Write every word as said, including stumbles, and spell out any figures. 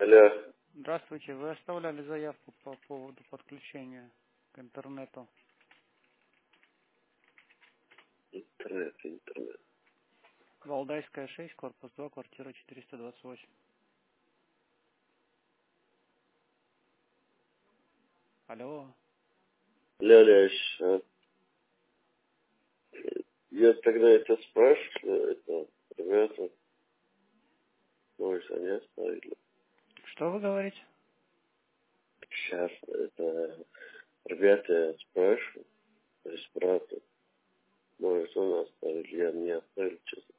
Алло. Здравствуйте. Вы оставляли заявку по поводу подключения к интернету. Интернет, интернет. Валдайская шесть, корпус два, квартира четыреста двадцать восемь. Алло. Алло, алло, еще. Я тогда это спрашивал, это, ребята, может, они оставили. Что вы говорите? Сейчас, это, ребята, я спрашиваю, то есть брата, может, он оставил, я не оставил, честно.